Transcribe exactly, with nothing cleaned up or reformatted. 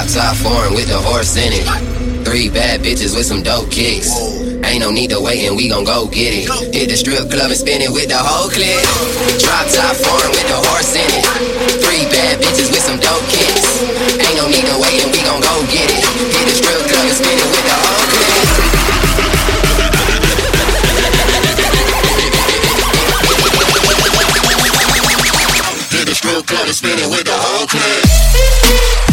Drop top foreign with the horse in it. Three bad bitches with some dope kicks. Ain't no need to wait and we gon' go get it. Hit the strip club and spin it with the whole clip. Drop top foreign with the horse in it. Three bad bitches with some dope kicks. Ain't no need to wait and we gon' go get it. Hit the strip club and spin it with the whole clip. Hit the strip club and spin it with the whole clip.